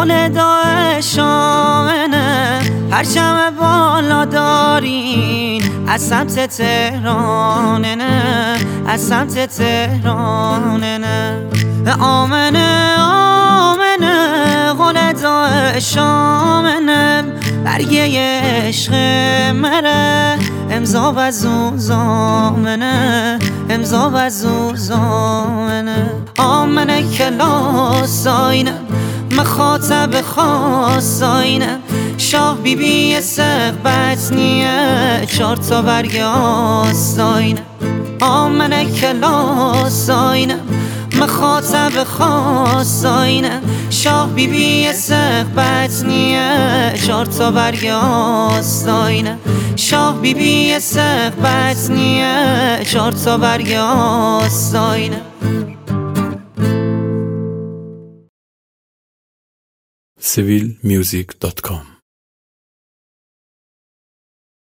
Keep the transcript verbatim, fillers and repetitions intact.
گل داعش آمنه پرچم بالا دارین از سمت تهرانه نه از سمت تهرانه نه آمنه آمنه گل داعش آمنه برگه عشق مره امضا و زوزامنه امضا و زوزامنه آمنه کلاس آینه مخاطب خاص آینه شاه بی بی صحبت نیه چار تا برگ آستاینه آمنه کلاس آینه مخاطب خاص آینه شاه بی بی صحبت نیه چار تا برگ آستاینه شاه بی بی صحبت نیه چار تا برگ آستاینه سیویل میوزیک دات کام